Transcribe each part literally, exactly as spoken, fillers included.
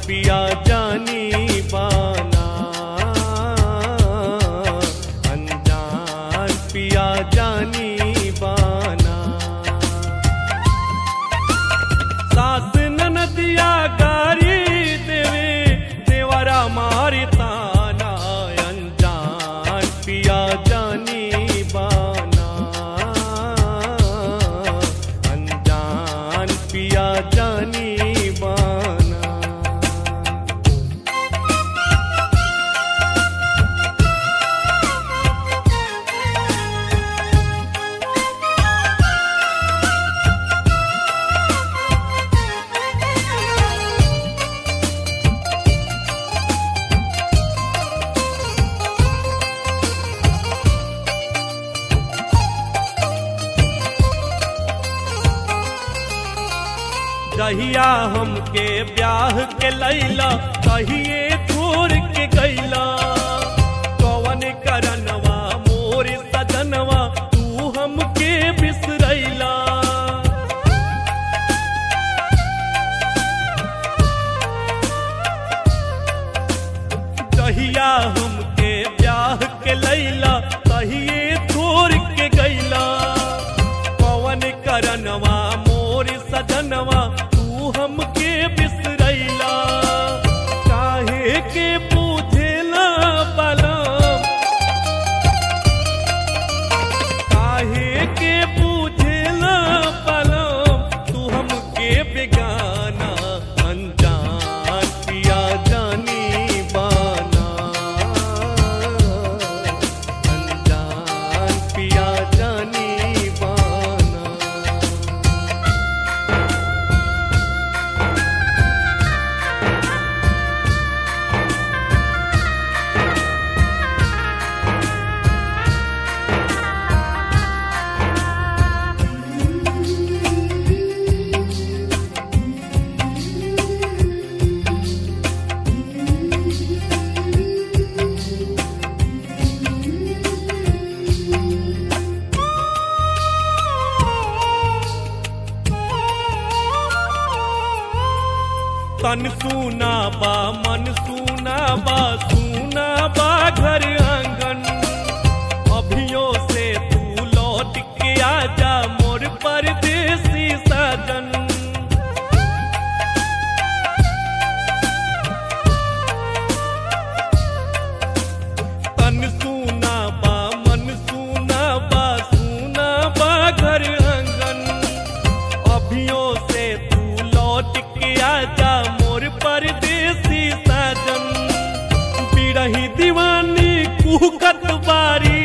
पिया जानी बाना, अनजान पिया जानी बाना। सास ननदिया गारी देवे देवरा मारी ताना, अनजान पिया जानी बाना, अनजान पिया जानी बाना। जहिया हमके ब्याह के लैला कहिए छोड़ के गैला, कवन करनवा मोर सजनवा तू हमके बिसरैला। जहिया हमके ब्याह के लैला कहिए छोड़ के गैला, कवन करनवा मोर सजनवा हमके बिसरैला। काहे के पूछेला बलम, काहे के पूछेला बलम, तू हमके बेगाना, अनजान पिया जानी बाना, अनजान पिया जानी बाना। तन सूना बा मन सूना बा, सूना बा घर आंगन, अभियो से तू लौट के आजा मोर परदेसी साजन। तन सूना बा मन सूना बा, सूना बा घर आंगन, अभियो से तू लौट के आजा परदेसी साजन। बिरही दीवानी कुहकत बारी,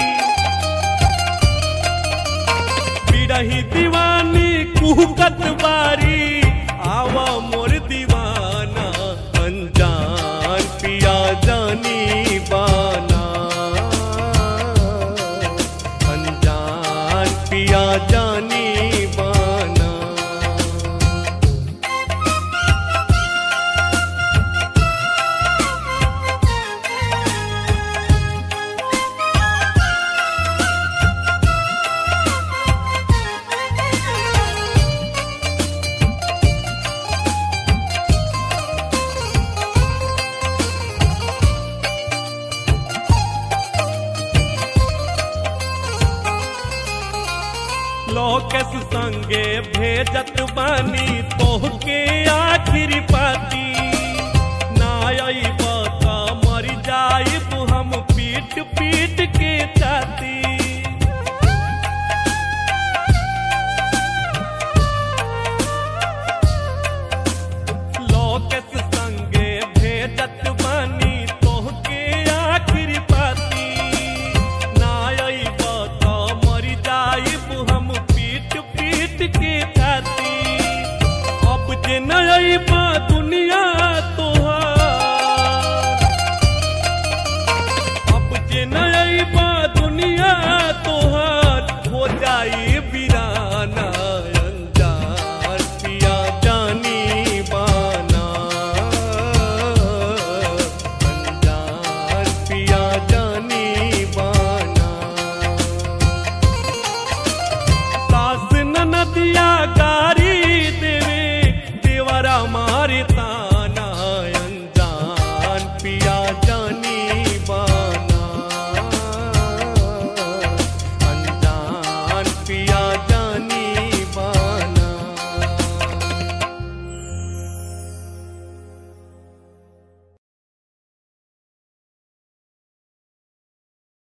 बिरही दीवानी कुहकत बारी, आवा मोर दीवाना, अनजान पिया जानी बाना, अनजान पिया जानी बाना। लोकेश संगे भेजत बानी तोहके आखिरी पाती,